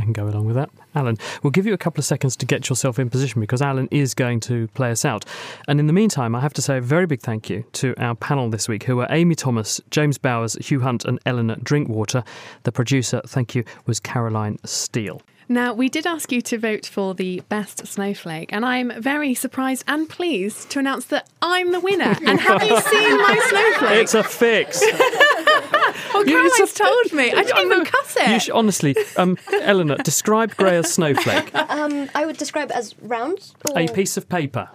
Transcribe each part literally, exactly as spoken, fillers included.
I can go along with that. Alan, we'll give you a couple of seconds to get yourself in position because Alan is going to play us out. And in the meantime, I have to say a very big thank you to our panel this week, who are Amy Thomas, James Bowers, Hugh Hunt and Eleanor Drinkwater. The producer, thank you, was Caroline Steele. Now, we did ask you to vote for the best snowflake, and I'm very surprised and pleased to announce that I'm the winner. And have you seen my snowflake? It's a fix. Well, Caroline's told me. I didn't even cut it. You should, honestly, um, Eleanor, describe Grea's snowflake. Um, I would describe it as round. Or... A piece of paper.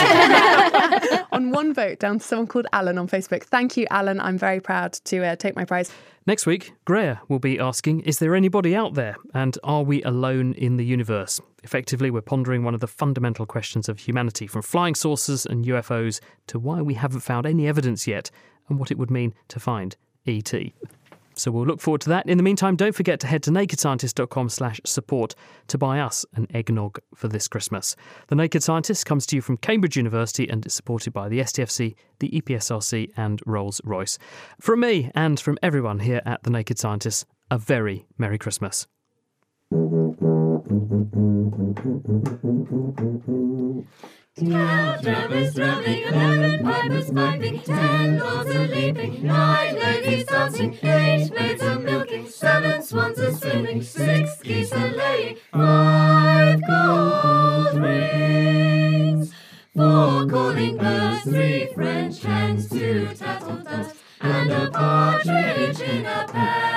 On one vote down to someone called Alan on Facebook. Thank you, Alan. I'm very proud to uh, take my prize. Next week, Greya will be asking, is there anybody out there? And are we alone in the universe? Effectively, we're pondering one of the fundamental questions of humanity, from flying saucers and U F Os to why we haven't found any evidence yet and what it would mean to find E T. So we'll look forward to that. In the meantime, don't forget to head to nakedscientist.com slash support to buy us an eggnog for this Christmas. The Naked Scientist comes to you from Cambridge University and is supported by the S T F C, the E P S R C and Rolls-Royce. From me and from everyone here at The Naked Scientist, a very Merry Christmas. Twelve drummers drumming, eleven pipers piping, ten lords a leaping, nine ladies dancing, eight maids a milking, seven swans a swimming, six geese a laying, five gold rings, four calling birds, three French hens, two tattle ducks, and a partridge in a pear.